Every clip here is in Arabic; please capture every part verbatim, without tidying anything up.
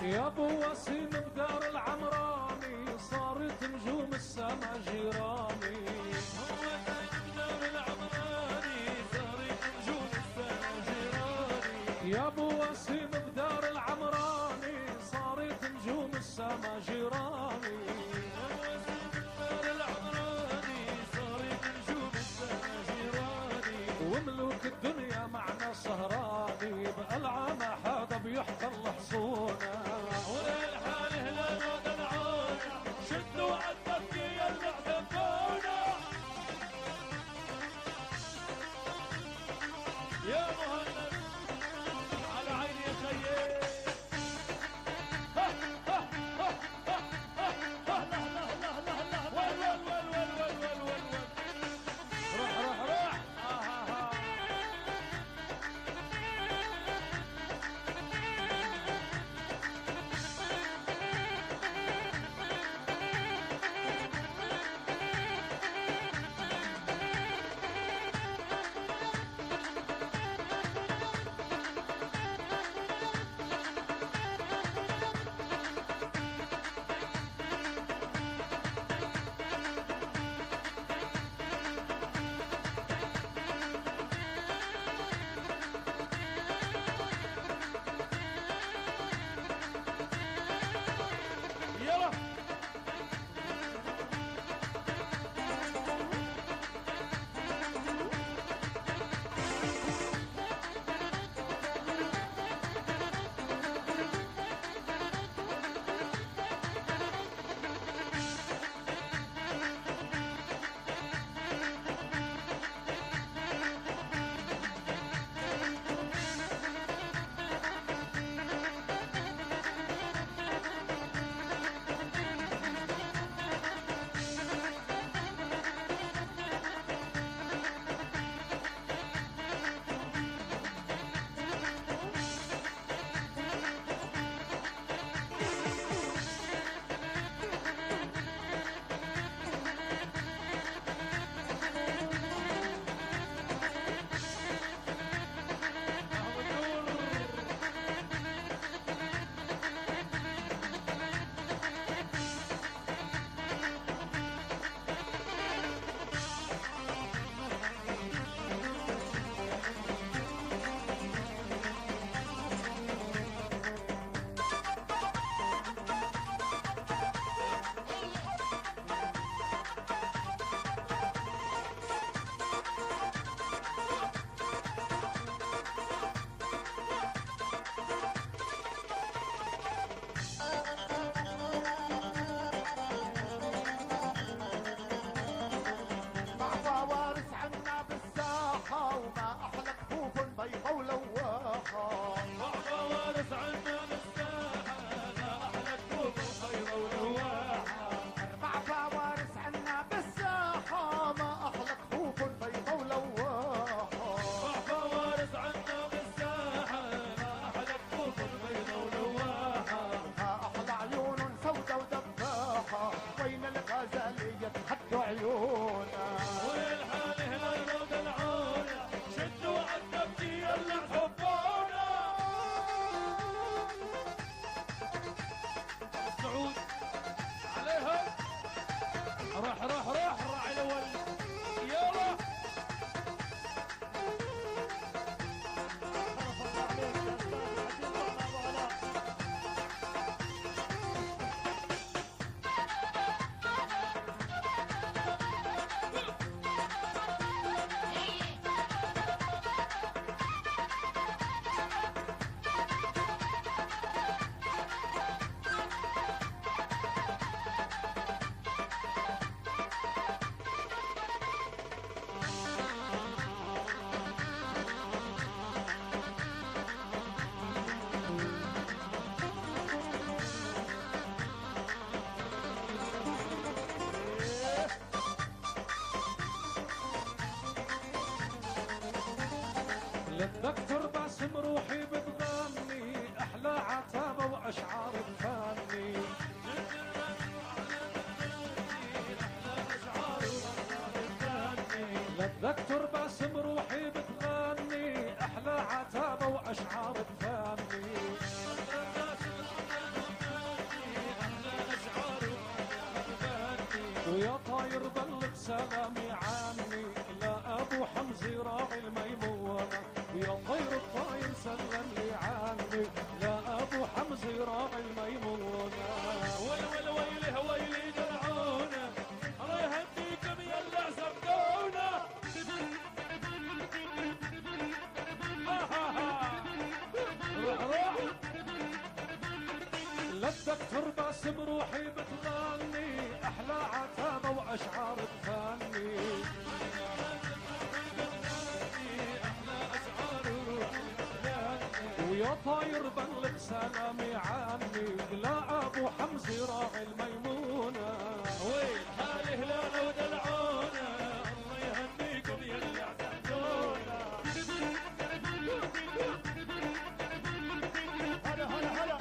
يا ابو وسيم بدار العمراني صارت نجوم السما جيراني. هو بدار العمراني صارت نجوم السما جيراني. يا ابو وسيم بدار العمراني صارت نجوم السما جيراني. وملوك الدنيا معنا سهراني بألعاب حدا بيحفر الحصونة. وللحال هلال ودلعونا شدوا عالتبكي اللي اعتبونا. يا مهند على عيني يا خيي. وما احلى كفوف بيضة ولواحة. بابا وارث عنا بالساحة ما احلى كفوف بيضة ولواحة. بابا وارث عنا بالساحة ما احلى كفوف بيضة ولواحة. بابا وارث عنا بالساحة ما احلى كفوف بيضة ولواحة. ما احلى عيون سودة ودباحة وين الغزالية تحدوا عيونها. والحال هلال ودلعونا شدوا عالتبكي اللي حبونا. السعود عليهم روح روح روح الراعي الاول يلا. للدكتور باسم روحي بتغني احلى عتابه واشعار تفني. للدكتور باسم روحي بتغني احلى عتابه واشعار تفني. ويا طاير بلغ سلامي عني لأبو حمزة راعي الميمونة. يا طير الطاير سلم لي عني لأبو حمزة راعي الميمونة. ويل ويل ويله ويلي درعونه الله يهديكم يلا زبدونه. روح روح للدكتور باسم روحي بتغني احلى عتابه واشعار تغني. ويا طاير بلغ سلامي عني لا ابو حمزه راعي الميمونه. ويل حالي هلاله ودلعونه الله يهنيكم يلا عزمتونا. هلا هلا هلا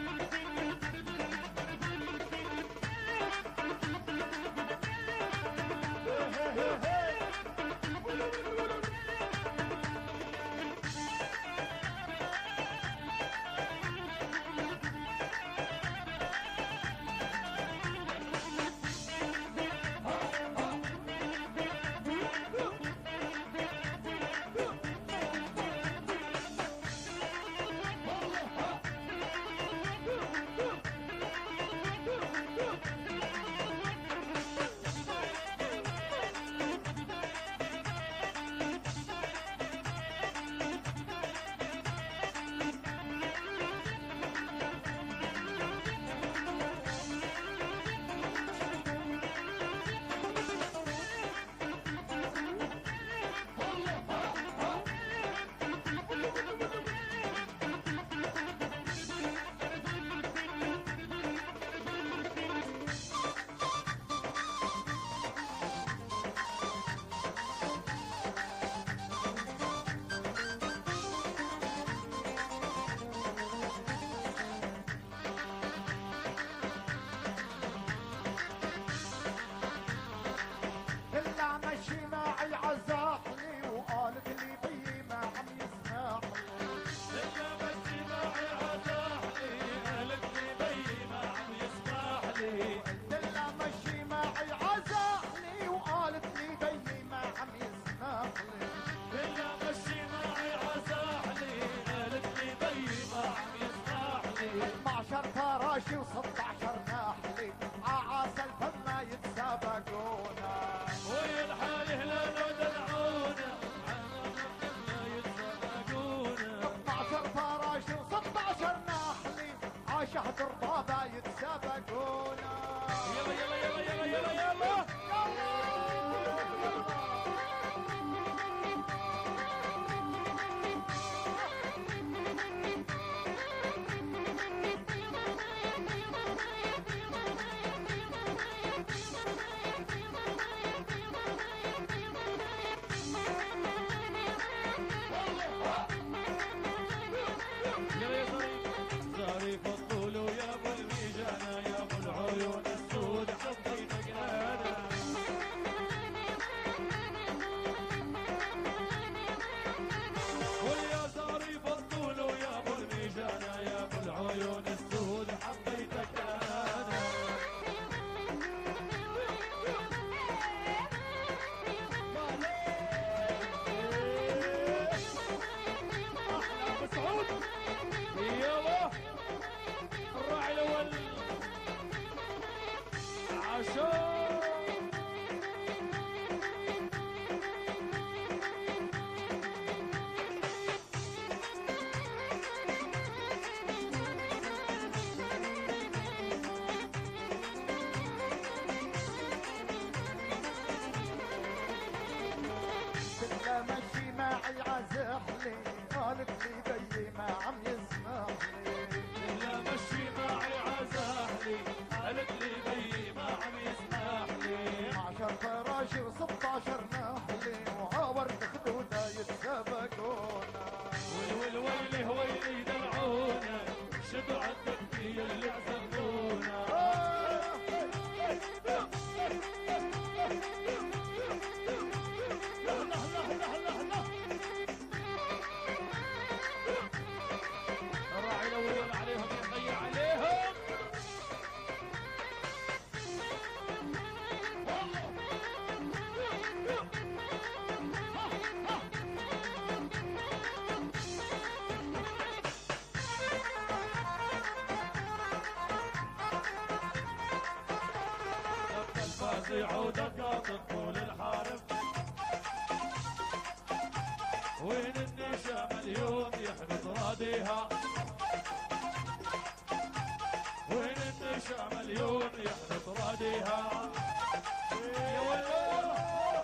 اثناشر فراشي وستاشر نحلي عسى الفم ما يتسابقونا. ويا الحال هلاله ودلعونه ما يتسابقونا. اثناشر فراشي وستاشر نحلي عاشهد الربابة يتسابقونا. يلا يلا يلا يلا يلا يلا ظريف الطول ويا ابو الميجانه يا ابو العيون السود حطينا قنانا. صعودك طول الحارب وين النشا مليون يحرز راديها وين النشا مليون يحرز راديها يا ويلي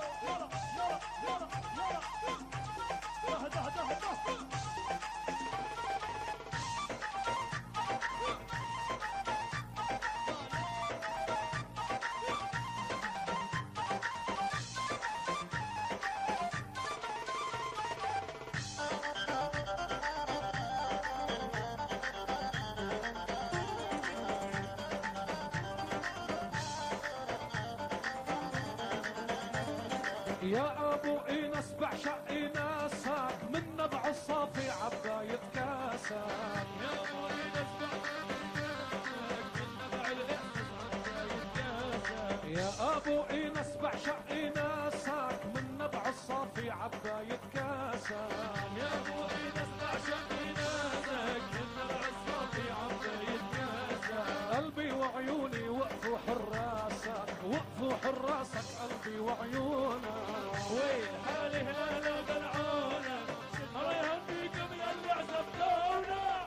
يا ابو اينس بعشق ايناسك من نبع الصافي عباية كاسك يا ابو اينس يا ابو اينس بعشق ايناسك من نبع الصافي عباية كاسك يا ابو اينس بعشق ايناسك من نبع الصافي عباية كاسك قلبي وعيوني وقفوا حراسك وقفوا حراسك قلبي وعيونك وين حالي هلا بلعونك الله يهنيكم يا اللي عزبتونا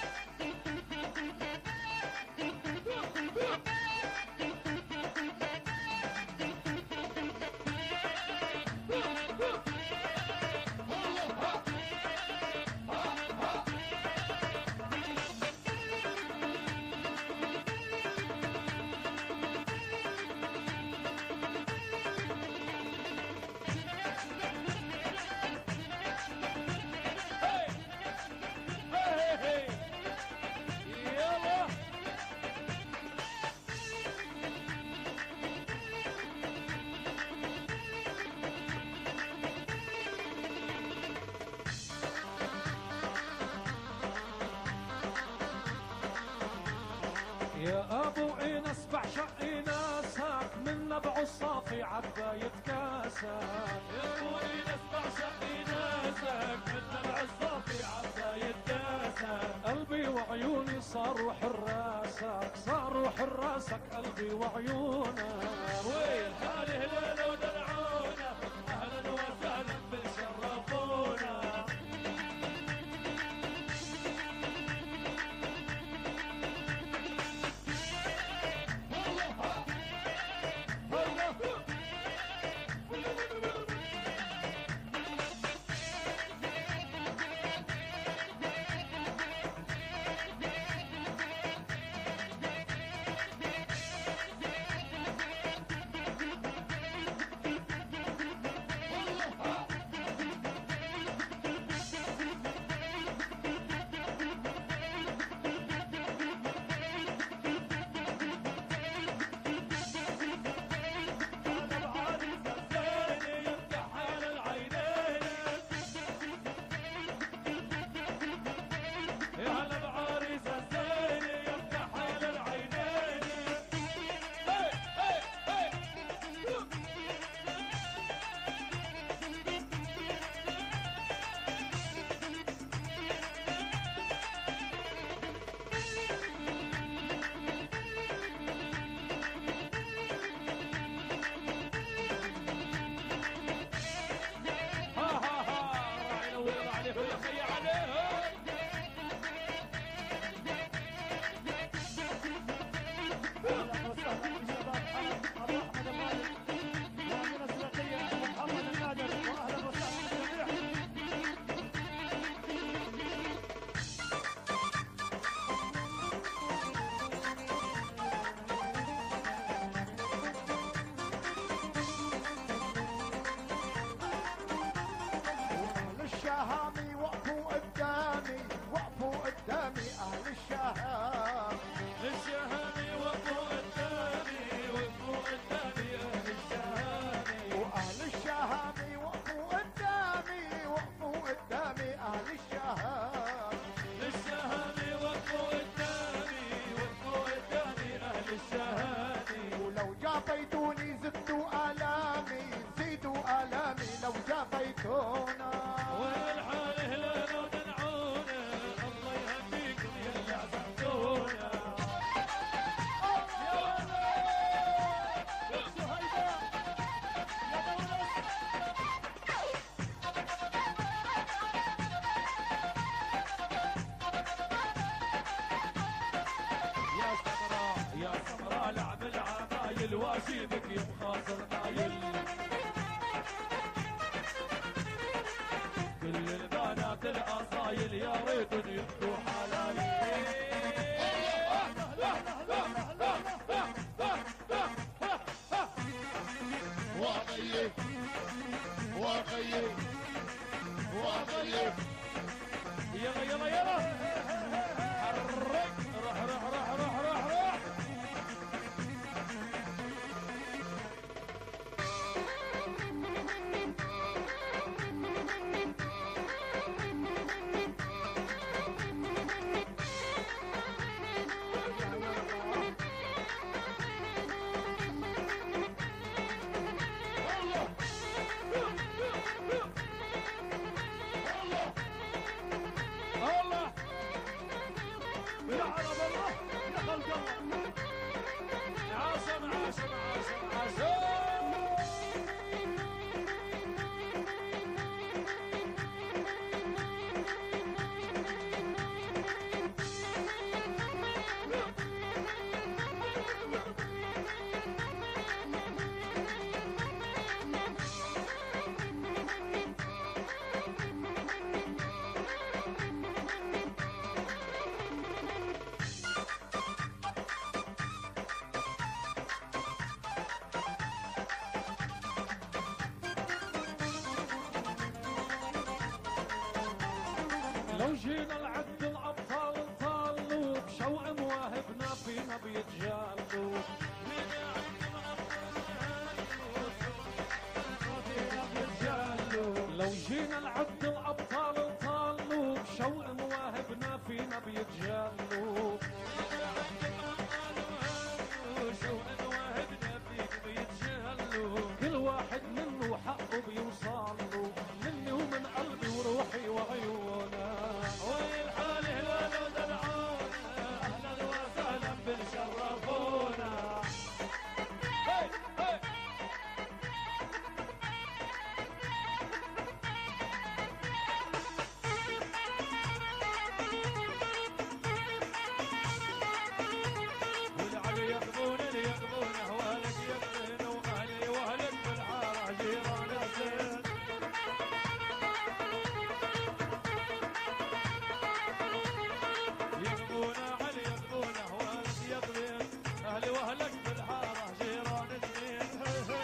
يا ابو اينس بعشق ايناسك من نبع الصافي عباية كاسك يا ابو اينس بعشق ايناسك من نبع الصافي عباية كاسك قلبي وعيوني صاروا حراسك صاروا حراسك قلبي وعيونك وين حالي هلا ودلعونا اهلا وسهلا بالشرفونا الواشيبك يا مخاصر نايل كل البنات الاصايل يا ريت يبدو حلالي وغيب وغيب وغيب يلا يلا يلا حرك روح روح روح روح روح روح الله يا عرب الله يا خلق الله عاشم عاشم عاشم عاشم لو جينا العد الابطال طالوا بشوق مواهبنا فينا بيتجالوا لو جينا العد الابطال طالوا بشوق مواهبنا فينا بيتجالوا شوق مواهبنا فيك بيتجالوا كل واحد منه حقه بيوصله مني ومن قلبي وروحي وعيونا والحال هلال ودلعونا اهلا وسهلا بالشرفونا هي هي والعلي يقضون اللي يقضون اهوالك يقضون واهلي واهلك بالحاره جيران الزين يقضون علي يقضون اهوالك يقضون اهلي واهلك بالحاره جيران الزين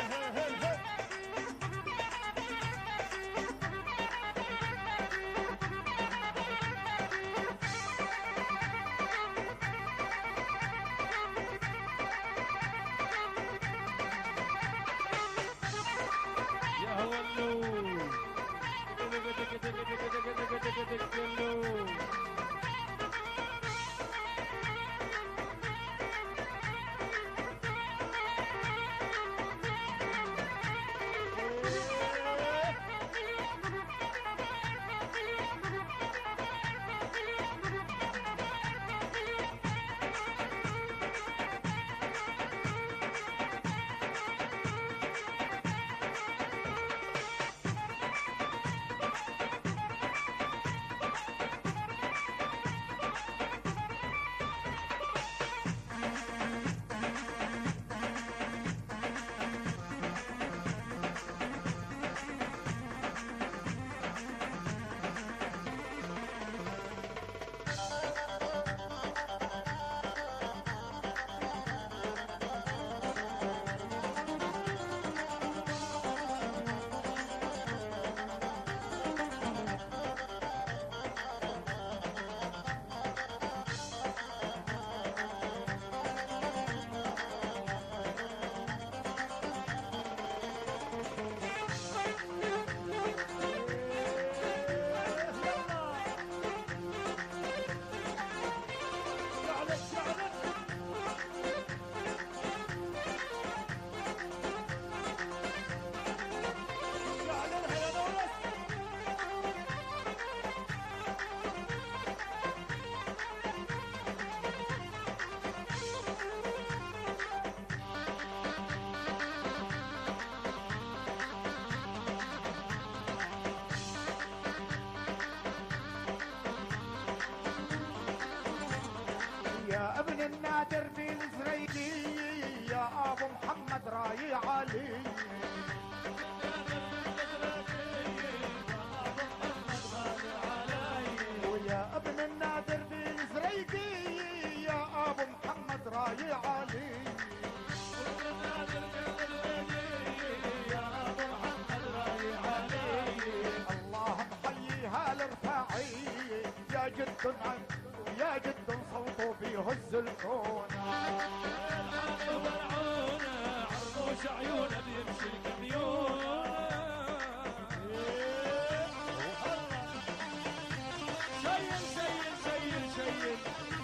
يا هولو دق دق دق دق دق دق دق دق دق دق يا ابن النادر بالزريدية يا ابو محمد راي علي ويا ابن النادر بالزريقي يا ابو محمد راي علي الله محييها الرفاعي يا جد يا جد صوته بيهز الكون عرضوش عيونه بيمشي الكميون شيل شيل شيل شيل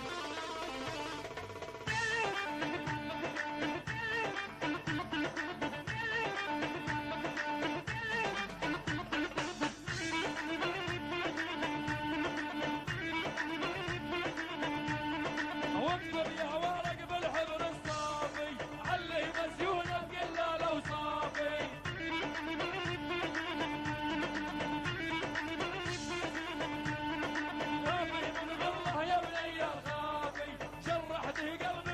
واكتب يا ورق بالحبر الصافي علي مزيونه بقله لو صافي خافي من غله يا بني الخافي شرحته قلبي